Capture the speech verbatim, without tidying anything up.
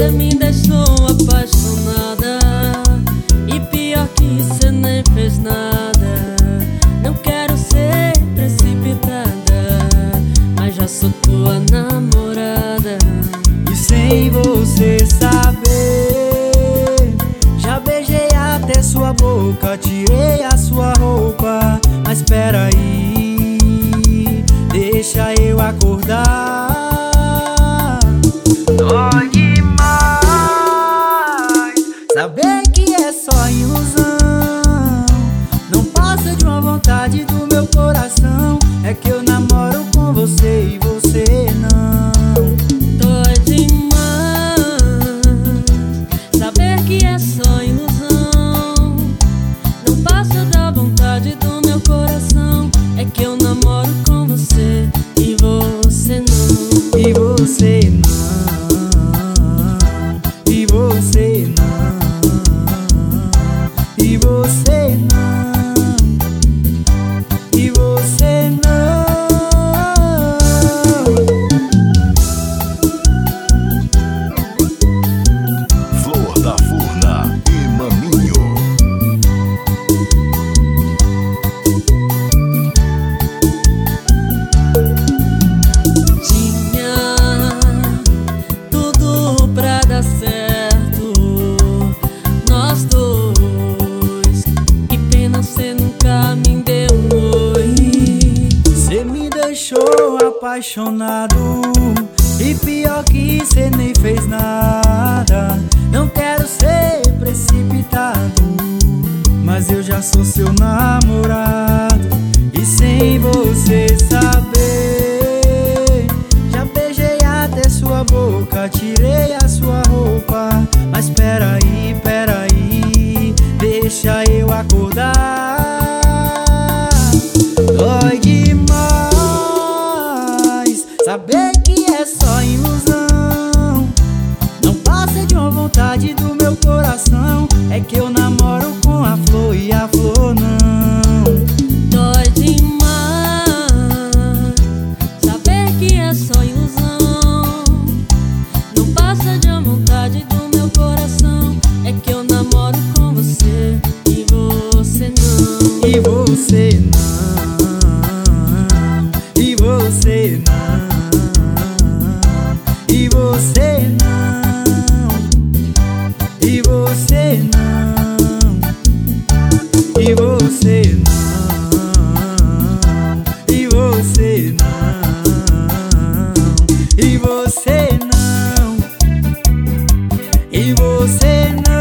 Cê me deixou apaixonada, e pior que cê nem fez nada. Não quero ser precipitada, mas já sou tua namorada. E sem você saber, já beijei até sua boca, tirei a sua roupa. Mas peraí, deixa eu acordar. Dói demais saber que é só ilusão. Não passa de uma vontade do meu coração. É que eu namoro com você e você não. Dói demais saber que é só ilusão. Não passa da vontade do meu coração. É que eu namoro com você e você não. E você não. E você não. E você não. E você não. Flor da Furna e Maninho. Tinha tudo pra dar certo, nós dois. Que pena cê nunca me deu um oi. Cê me deixou apaixonado, e pior que cê nem fez nada. Não quero ser precipitado, mas eu já sou seu namorado. E sem você saber, já beijei até sua boca, tirei a sua roupa. Mas peraí, peraí, deixa eu acordar. Dói demais saber que é só ilusão. Não passa de uma vontade do meu coração. É que eu namoro com a flor e a flor não. Dói demais saber que é só ilusão. Não passa de uma vontade do meu coração. É que eu namoro com você e você não. E você não. E você não. E você não. E você não. E você não. E você não. E você não. E você não.